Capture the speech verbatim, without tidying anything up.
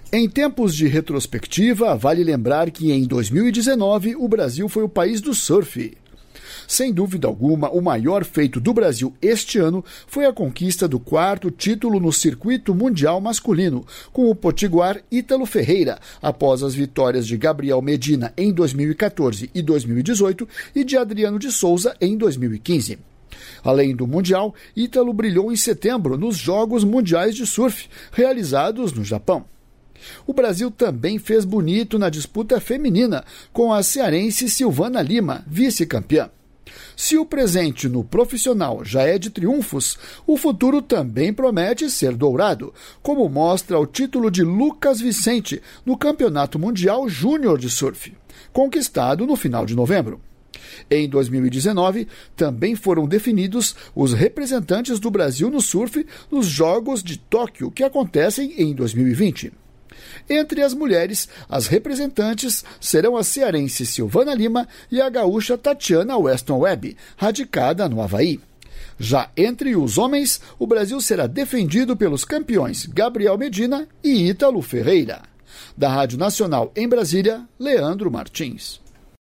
Em tempos de retrospectiva, vale lembrar que em dois mil e dezenove o Brasil foi o país do surf. Sem dúvida alguma, o maior feito do Brasil este ano foi a conquista do quarto título no circuito mundial masculino, com o potiguar Ítalo Ferreira, após as vitórias de Gabriel Medina em dois mil e quatorze e dois mil e dezoito e de Adriano de Souza em dois mil e quinze. Além do Mundial, Ítalo brilhou em setembro nos Jogos Mundiais de Surf, realizados no Japão. O Brasil também fez bonito na disputa feminina, com a cearense Silvana Lima, vice-campeã. Se o presente no profissional já é de triunfos, o futuro também promete ser dourado, como mostra o título de Lucas Vicente no Campeonato Mundial Júnior de Surf, conquistado no final de novembro. Em dois mil e dezenove, também foram definidos os representantes do Brasil no surf nos Jogos de Tóquio, que acontecem em dois mil e vinte. Entre as mulheres, as representantes serão a cearense Silvana Lima e a gaúcha Tatiana Weston Webb, radicada no Havaí. Já entre os homens, o Brasil será defendido pelos campeões Gabriel Medina e Ítalo Ferreira. Da Rádio Nacional em Brasília, Leandro Martins.